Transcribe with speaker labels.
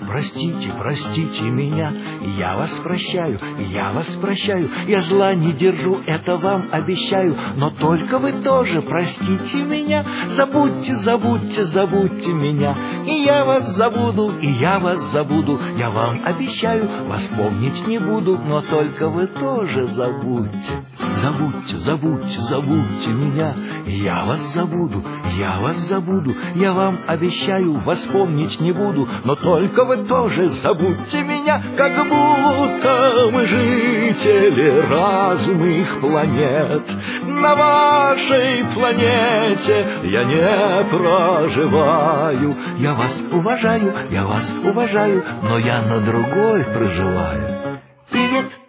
Speaker 1: простите, простите меня. Я вас прощаю, я вас прощаю. Я зла не держу, это вам обещаю. Но только вы тоже простите меня. Забудьте, забудьте, забудьте меня. И я вас забуду, и я вас забуду. Я вам обещаю, вас помнить не буду. Но только вы тоже забудьте. Забудьте, забудьте, забудьте меня. И я вас забуду, я вас забуду. Я вам обещаю, вас помнить не буду. Но только вы тоже забудьте меня. Как будто мы жители разных планет. На вашей планете я не проживаю. Я вас уважаю, но я на другой проживаю. Привет!